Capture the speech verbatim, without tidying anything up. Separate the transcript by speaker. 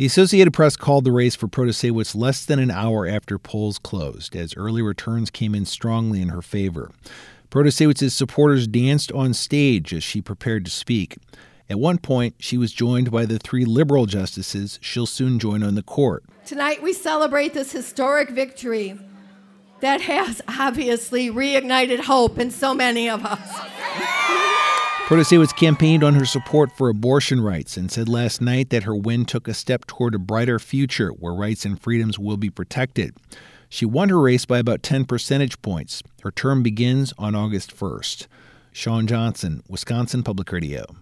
Speaker 1: The Associated Press called the race for Protasiewicz less than an hour after polls closed, as early returns came in strongly in her favor. Protasiewicz's supporters danced on stage as she prepared to speak. At one point, she was joined by the three liberal justices she'll soon join on the court.
Speaker 2: Tonight we celebrate this historic victory that has obviously reignited hope in so many of us.
Speaker 1: Protasiewicz campaigned on her support for abortion rights and said last night that her win took a step toward a brighter future where rights and freedoms will be protected. She won her race by about ten percentage points. Her term begins on August first. Sean Johnson, Wisconsin Public Radio.